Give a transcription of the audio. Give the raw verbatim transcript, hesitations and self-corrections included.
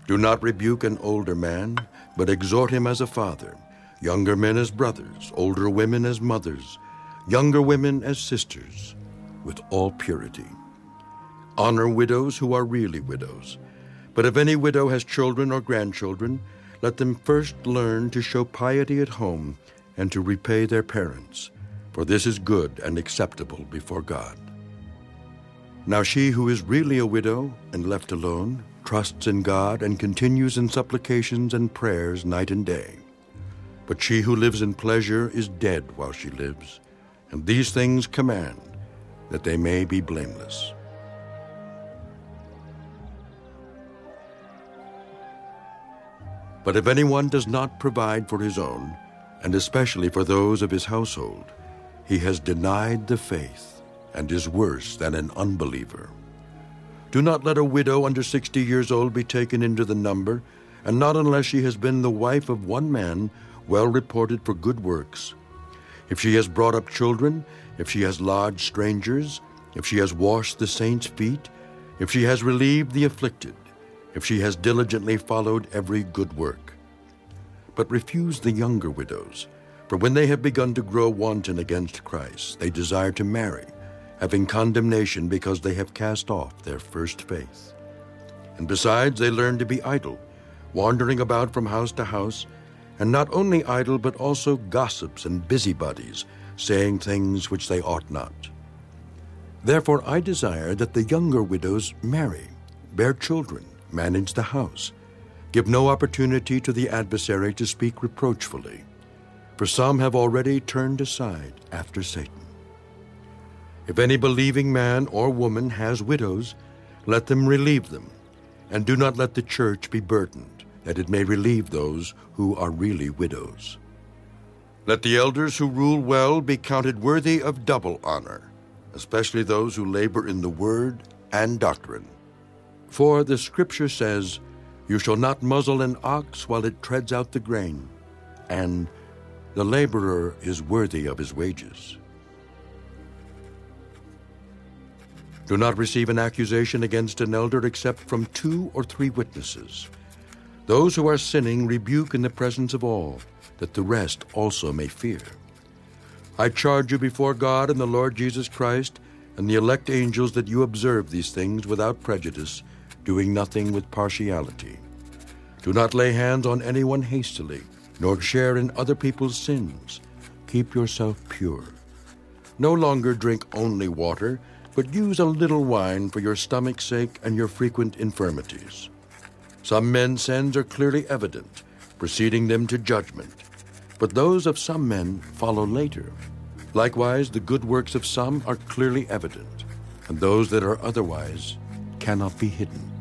Do not rebuke an older man, but exhort him as a father, younger men as brothers, older women as mothers, younger women as sisters, with all purity. Honor widows who are really widows. But if any widow has children or grandchildren, let them first learn to show piety at home and to repay their parents, for this is good and acceptable before God. Now she who is really a widow and left alone trusts in God and continues in supplications and prayers night and day. But she who lives in pleasure is dead while she lives, and these things command, that they may be blameless. But if anyone does not provide for his own, and especially for those of his household, he has denied the faith and is worse than an unbeliever. Do not let a widow under sixty years old be taken into the number, and not unless she has been the wife of one man, well reported for good works. If she has brought up children, if she has lodged strangers, if she has washed the saints' feet, if she has relieved the afflicted, if she has diligently followed every good work. But refuse the younger widows, for when they have begun to grow wanton against Christ, they desire to marry, having condemnation because they have cast off their first faith. And besides, they learn to be idle, wandering about from house to house, and not only idle, but also gossips and busybodies, saying things which they ought not. Therefore I desire that the younger widows marry, bear children, manage the house, give no opportunity to the adversary to speak reproachfully, for some have already turned aside after Satan. If any believing man or woman has widows, let them relieve them, and do not let the church be burdened, that it may relieve those who are really widows. Let the elders who rule well be counted worthy of double honor, especially those who labor in the word and doctrine. For the Scripture says, "You shall not muzzle an ox while it treads out the grain," and "The laborer is worthy of his wages." Do not receive an accusation against an elder except from two or three witnesses. Those who are sinning rebuke in the presence of all, that the rest also may fear. I charge you before God and the Lord Jesus Christ and the elect angels that you observe these things without prejudice, doing nothing with partiality. Do not lay hands on anyone hastily, nor share in other people's sins. Keep yourself pure. No longer drink only water, but use a little wine for your stomach's sake and your frequent infirmities. Some men's sins are clearly evident, preceding them to judgment, but those of some men follow later. Likewise, the good works of some are clearly evident, and those that are otherwise cannot be hidden.